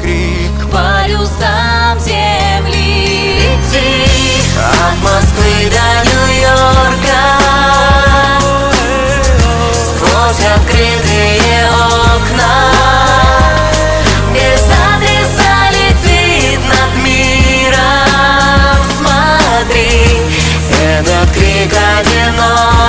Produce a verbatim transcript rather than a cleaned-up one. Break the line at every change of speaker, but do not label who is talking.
крик
к полюсам земли.
лети
От Москвы до Нью-Йорка, сквозь открытые окна, без адреса летит над миром. Смотри, этот крик одинок.